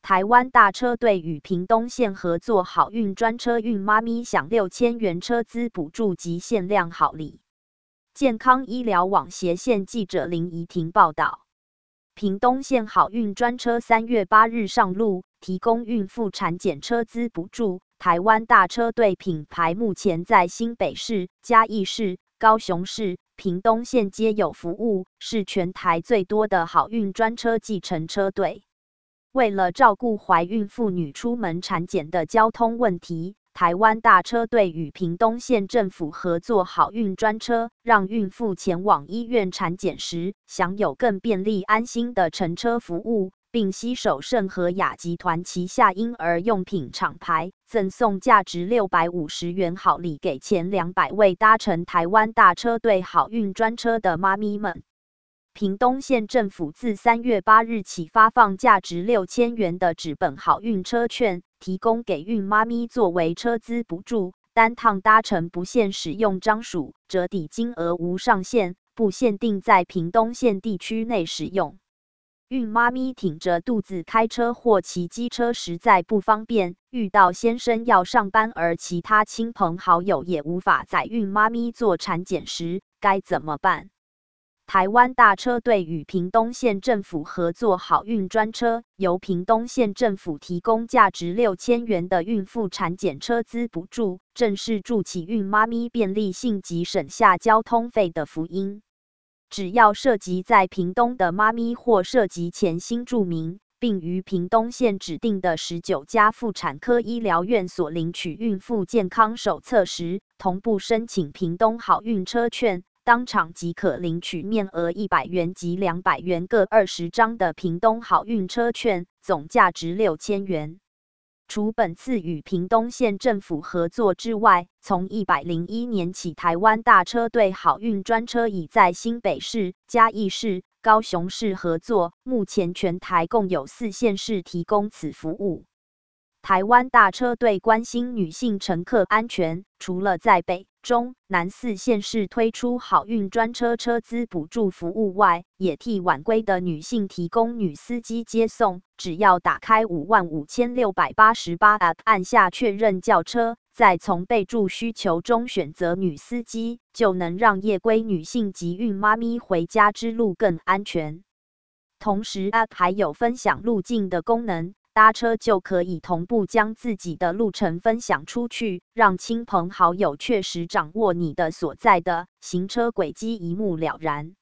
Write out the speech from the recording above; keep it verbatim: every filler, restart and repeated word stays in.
台湾大车队与屏东县合作好运专车运妈咪享六千元车资补助及限量好礼。健康医疗网斜线记者林怡婷报道。屏东县好运专车三月八日上路，提供孕妇产检车资补助。台湾大车队品牌目前在新北市、嘉义市、高雄市、屏东县皆有服务，是全台最多的好运专车计程车队。为了照顾怀孕妇女出门产检的交通问题，台湾大车队与屏东县政府合作好运专车，让孕妇前往医院产检时，享有更便利安心的乘车服务，并携手圣和雅集团旗下婴儿用品厂牌，赠送价值六百五十元好礼给前两百位搭乘台湾大车队好运专车的妈咪们。屏东县政府自三月八日起发放价值六千元的纸本好运车券，提供给孕妈咪作为车资补助，单趟搭乘不限使用张数，折抵金额无上限，不限定在屏东县地区内使用。孕妈咪挺着肚子开车或骑机车实在不方便，遇到先生要上班而其他亲朋好友也无法载孕妈咪做产检时，该怎么办？台湾大车队与屏东县政府合作好运专车，由屏东县政府提供价值六千元的孕妇产检车资补助，正是助起孕妈咪便利性及省下交通费的福音。只要涉及在屏东的妈咪或涉及前新住民，并于屏东县指定的十九家妇产科医疗院所领取孕妇健康手册时，同步申请屏东好运车券，当场即可领取面额一百元及两百元各二十张的屏东好运车券，总价值六千元。除本次与屏东县政府合作之外，从一百零一年起，台湾大车队好运专车已在新北市、嘉义市、高雄市合作，目前全台共有四县市提供此服务。台湾大车队关心女性乘客安全，除了在北、中、南四县市推出好运专车车资补助服务外，也替晚归的女性提供女司机接送。只要打开五万五千六百八十八 App， 按下确认叫车，再从备注需求中选择女司机，就能让夜归女性及孕妈咪回家之路更安全。同时 App 还有分享路径的功能。搭车就可以同步将自己的路程分享出去，让亲朋好友确实掌握你的所在的行车轨迹，一目了然。